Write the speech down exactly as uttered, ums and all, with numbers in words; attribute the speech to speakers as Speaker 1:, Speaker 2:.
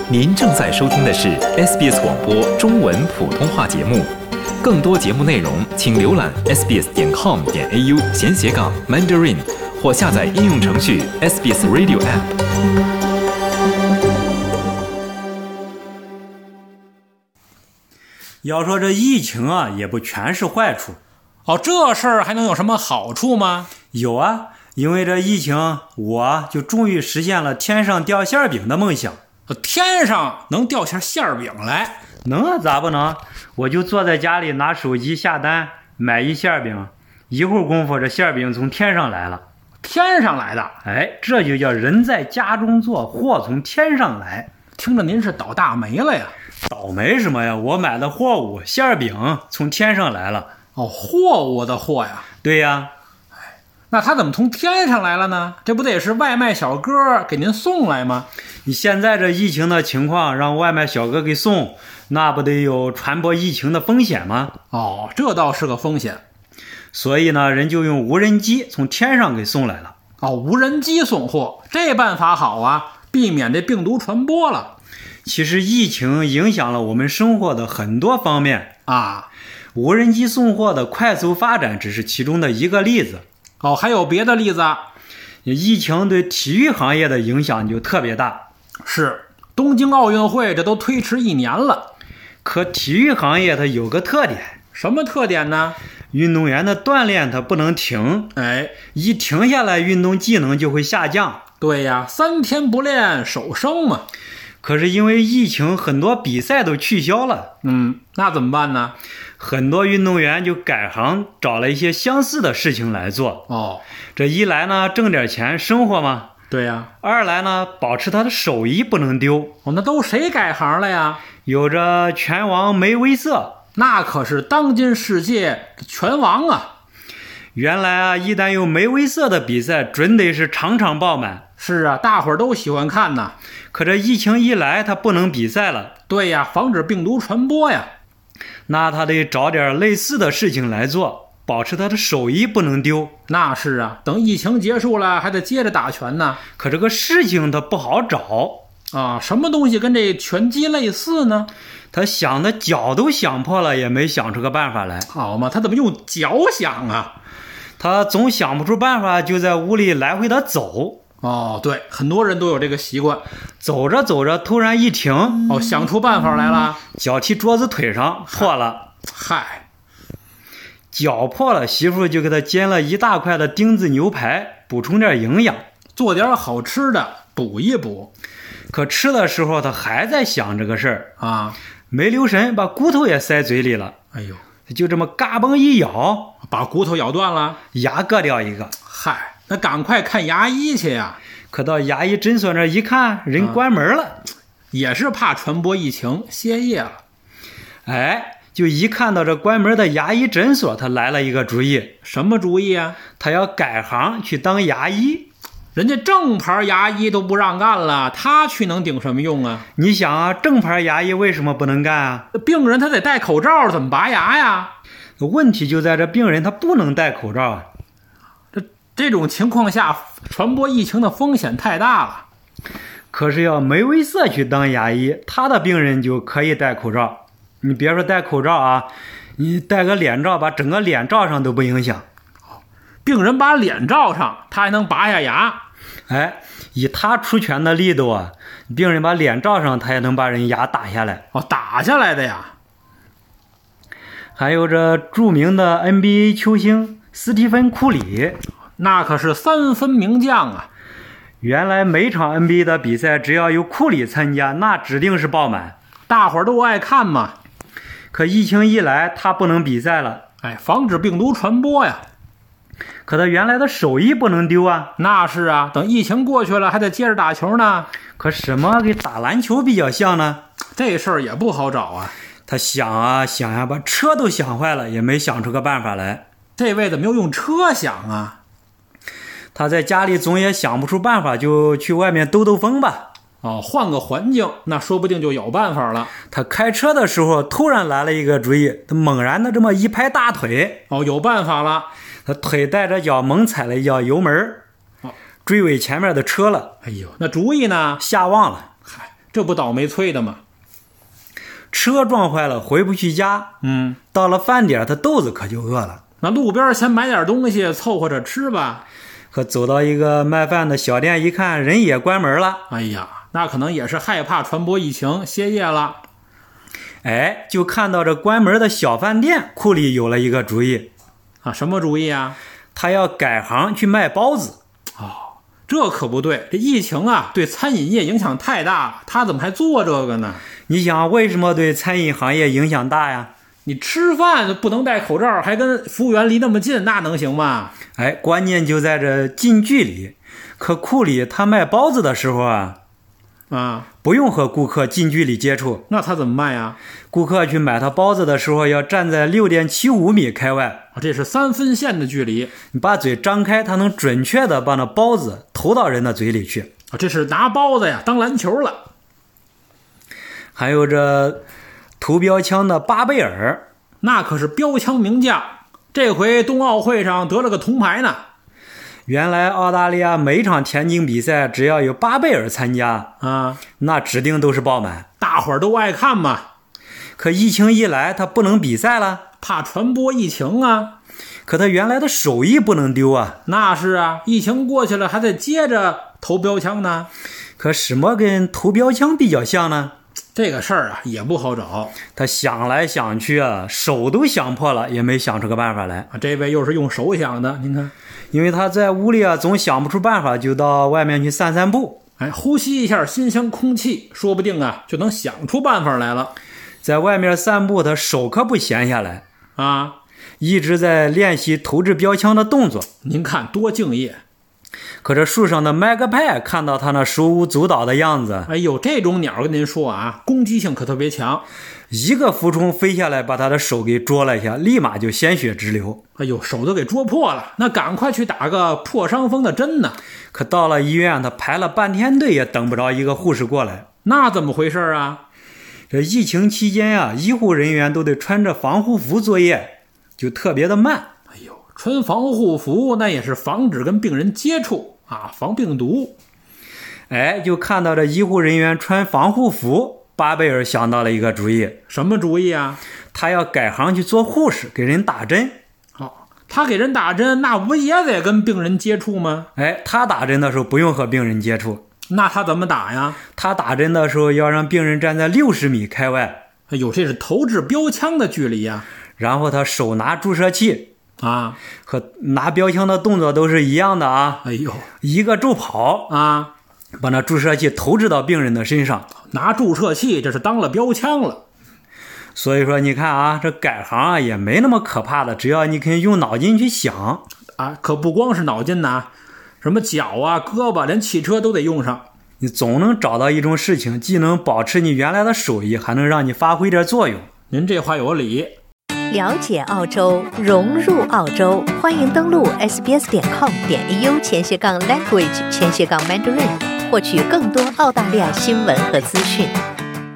Speaker 1: 您正在收听的是 S B S 广播中文普通话节目，更多节目内容请浏览 s b s 点 com 点 a u 闲斜杠 Mandarin 或下载应用程序 S B S Radio App。
Speaker 2: 要说这疫情啊，也不全是坏处。
Speaker 3: 哦，这事儿还能有什么好处吗？
Speaker 2: 有啊，因为这疫情，我就终于实现了天上掉馅饼的梦想。
Speaker 3: 天上能掉下馅饼来？
Speaker 2: 能啊，咋不能？我就坐在家里拿手机下单买一馅饼，一会儿功夫这馅饼从天上来了。
Speaker 3: 天上来的？
Speaker 2: 哎，这就叫人在家中坐，祸从天上来。
Speaker 3: 听着您是倒大霉了呀？
Speaker 2: 倒霉什么呀？我买的货物馅饼从天上来了。
Speaker 3: 哦，货物的货呀？
Speaker 2: 对呀。
Speaker 3: 那他怎么从天上来了呢？这不得是外卖小哥给您送来吗？
Speaker 2: 你现在这疫情的情况，让外卖小哥给送，那不得有传播疫情的风险吗？
Speaker 3: 哦，这倒是个风险。
Speaker 2: 所以呢，人就用无人机从天上给送来了。
Speaker 3: 哦，无人机送货，这办法好啊，避免这病毒传播了。
Speaker 2: 其实疫情影响了我们生活的很多方面
Speaker 3: 啊，
Speaker 2: 无人机送货的快速发展只是其中的一个例子。
Speaker 3: 哦，还有别的例子？
Speaker 2: 疫情对体育行业的影响就特别大。
Speaker 3: 是，东京奥运会这都推迟一年了。
Speaker 2: 可体育行业它有个特点。
Speaker 3: 什么特点呢？
Speaker 2: 运动员的锻炼它不能停。
Speaker 3: 哎，
Speaker 2: 一停下来运动技能就会下降。
Speaker 3: 对呀，三天不练手生嘛。
Speaker 2: 可是因为疫情，很多比赛都取消了。
Speaker 3: 嗯，那怎么办呢？
Speaker 2: 很多运动员就改行找了一些相似的事情来做。
Speaker 3: 哦，
Speaker 2: 这一来呢，挣点钱生活嘛。
Speaker 3: 对呀。
Speaker 2: 二来呢，保持他的手艺不能丢。
Speaker 3: 哦，那都谁改行了呀？
Speaker 2: 有着拳王梅威瑟，
Speaker 3: 那可是当今世界拳王啊。
Speaker 2: 原来啊，一旦有梅威瑟的比赛，准得是场场爆满。
Speaker 3: 是啊，大伙儿都喜欢看呐。
Speaker 2: 可这疫情一来，他不能比赛了。
Speaker 3: 对呀，防止病毒传播呀。
Speaker 2: 那他得找点类似的事情来做，保持他的手艺不能丢。
Speaker 3: 那是啊，等疫情结束了，还得接着打拳呢。
Speaker 2: 可这个事情他不好找
Speaker 3: 啊，什么东西跟这拳击类似呢？
Speaker 2: 他想的脚都想破了，也没想出个办法来。
Speaker 3: 好嘛，他怎么用脚想啊？
Speaker 2: 他总想不出办法，就在屋里来回的走。
Speaker 3: 哦，对，很多人都有这个习惯。
Speaker 2: 走着走着，突然一停，
Speaker 3: 哦，想出办法来了，
Speaker 2: 脚踢桌子腿上破了。
Speaker 3: 嗨，
Speaker 2: 脚破了，媳妇就给他煎了一大块的丁字牛排，补充点营养，
Speaker 3: 做点好吃的补一补。
Speaker 2: 可吃的时候他还在想这个事儿
Speaker 3: 啊，
Speaker 2: 没留神把骨头也塞嘴里了。
Speaker 3: 哎呦，
Speaker 2: 就这么嘎嘣一咬，
Speaker 3: 把骨头咬断了，
Speaker 2: 牙割掉一个。
Speaker 3: 嗨，那赶快看牙医去呀！
Speaker 2: 可到牙医诊所那一看，人关门了、啊、
Speaker 3: 也是怕传播疫情歇业了。
Speaker 2: 哎，就一看到这关门的牙医诊所，他来了一个主意。
Speaker 3: 什么主意啊？
Speaker 2: 他要改行去当牙医。
Speaker 3: 人家正牌牙医都不让干了，他去能顶什么用啊？
Speaker 2: 你想啊，正牌牙医为什么不能干啊？
Speaker 3: 病人他得戴口罩，怎么拔牙呀？
Speaker 2: 问题就在这病人他不能戴口罩啊。
Speaker 3: 这这种情况下，传播疫情的风险太大了。
Speaker 2: 可是要梅威瑟去当牙医，他的病人就可以戴口罩。你别说戴口罩啊，你戴个脸罩，把整个脸罩上都不影响。
Speaker 3: 病人把脸罩上，他还能拔下牙。
Speaker 2: 哎，以他出拳的力度啊，病人把脸罩上，他也能把人牙打下来。
Speaker 3: 哦，打下来的呀。
Speaker 2: 还有这著名的 N B A 球星斯蒂芬·库里，
Speaker 3: 那可是三分名将啊。
Speaker 2: 原来每场 N B A 的比赛只要有库里参加，那指定是爆满，
Speaker 3: 大伙儿都爱看嘛。
Speaker 2: 可疫情一来，他不能比赛了。
Speaker 3: 哎，防止病毒传播呀。
Speaker 2: 可他原来的手艺不能丢啊。
Speaker 3: 那是啊，等疫情过去了，还得接着打球呢。
Speaker 2: 可什么跟打篮球比较像呢？
Speaker 3: 这事儿也不好找啊。
Speaker 2: 他想啊想呀、啊，把车都想坏了，也没想出个办法来。
Speaker 3: 这位怎么又用车想啊？
Speaker 2: 他在家里总也想不出办法，就去外面兜兜风吧。
Speaker 3: 哦，换个环境，那说不定就有办法了。
Speaker 2: 他开车的时候突然来了一个主意，他猛然的这么一拍大腿。
Speaker 3: 哦，有办法了。
Speaker 2: 他腿带着脚猛踩了一脚油门，
Speaker 3: 哦，
Speaker 2: 追尾前面的车了。
Speaker 3: 哎呦，那主意呢？
Speaker 2: 下忘了。
Speaker 3: 嗨， 这不倒霉催的吗？
Speaker 2: 车撞坏了回不去家，
Speaker 3: 嗯，
Speaker 2: 到了饭点他肚子可就饿了。
Speaker 3: 那路边先买点东西凑合着吃吧。
Speaker 2: 可走到一个卖饭的小店一看，人也关门了。
Speaker 3: 哎呀，那可能也是害怕传播疫情歇业了。
Speaker 2: 哎，就看到这关门的小饭店，库里有了一个主意
Speaker 3: 啊，什么主意啊？
Speaker 2: 他要改行去卖包子。
Speaker 3: 哦，这可不对，这疫情啊对餐饮业影响太大了，他怎么还做这个呢？
Speaker 2: 你想为什么对餐饮行业影响大呀？
Speaker 3: 你吃饭不能戴口罩，还跟服务员离那么近，那能行吗？
Speaker 2: 哎，关键就在这近距离。可库里他卖包子的时候啊，
Speaker 3: 啊，
Speaker 2: 不用和顾客近距离接触。
Speaker 3: 那他怎么卖啊？
Speaker 2: 顾客去买他包子的时候，要站在 六点七五米开外，
Speaker 3: 这是三分线的距离。
Speaker 2: 你把嘴张开，他能准确的把那包子投到人的嘴里去。
Speaker 3: 这是拿包子呀当篮球了。
Speaker 2: 还有这投标枪的巴贝尔，
Speaker 3: 那可是标枪名将，这回冬奥会上得了个铜牌呢。
Speaker 2: 原来澳大利亚每场田径比赛只要有巴贝尔参加
Speaker 3: 啊，
Speaker 2: 那指定都是爆满，
Speaker 3: 大伙儿都爱看嘛。
Speaker 2: 可疫情一来，他不能比赛了，
Speaker 3: 怕传播疫情啊。
Speaker 2: 可他原来的手艺不能丢啊。
Speaker 3: 那是啊，疫情过去了还得接着投标枪呢。
Speaker 2: 可什么跟投标枪比较像呢？
Speaker 3: 这个事儿啊也不好找。
Speaker 2: 他想来想去啊，手都想破了，也没想出个办法来。
Speaker 3: 这位又是用手想的，您看。
Speaker 2: 因为他在屋里啊总想不出办法，就到外面去散散步，
Speaker 3: 哎，呼吸一下新鲜空气，说不定啊就能想出办法来了。
Speaker 2: 在外面散步，他手可不闲下来
Speaker 3: 啊，
Speaker 2: 一直在练习投掷标枪的动作。
Speaker 3: 您看多敬业。
Speaker 2: 可这树上的麦克派看到他那手舞足蹈的样子，
Speaker 3: 哎呦，这种鸟跟您说啊，攻击性可特别强。
Speaker 2: 一个浮冲飞下来，把他的手给捉了一下，立马就鲜血直流。
Speaker 3: 哎呦，手都给捉破了，那赶快去打个破伤风的针呢。
Speaker 2: 可到了医院，他排了半天队也等不着一个护士过来。
Speaker 3: 那怎么回事啊？
Speaker 2: 这疫情期间啊，医护人员都得穿着防护服作业，就特别的慢。
Speaker 3: 哎呦，穿防护服那也是防止跟病人接触啊，防病毒。
Speaker 2: 哎，就看到这医护人员穿防护服，巴贝尔想到了一个主意。
Speaker 3: 什么主意啊？
Speaker 2: 他要改行去做护士，给人打针。
Speaker 3: 哦，他给人打针，那不也得跟病人接触吗？
Speaker 2: 哎，他打针的时候不用和病人接触。
Speaker 3: 那他怎么打呀？
Speaker 2: 他打针的时候要让病人站在六十米开外。
Speaker 3: 哎呦，这是投掷标枪的距离呀。
Speaker 2: 然后他手拿注射器
Speaker 3: 啊，
Speaker 2: 和拿标枪的动作都是一样的啊。
Speaker 3: 哎呦，
Speaker 2: 一个助跑
Speaker 3: 啊，
Speaker 2: 把那注射器投掷到病人的身上。
Speaker 3: 拿注射器，这是当了标枪了。
Speaker 2: 所以说你看啊，这改行啊也没那么可怕的，只要你肯用脑筋去想
Speaker 3: 啊，可不光是脑筋呐，什么脚啊、胳膊，连汽车都得用上。
Speaker 2: 你总能找到一种事情，既能保持你原来的手艺，还能让你发挥点作用。
Speaker 3: 您这话有理。
Speaker 4: 了解澳洲，融入澳洲，欢迎登录 s b s 点 com 点 a u 前斜杠 language 前斜杠 mandarin，获取更多澳大利亚新闻和资讯。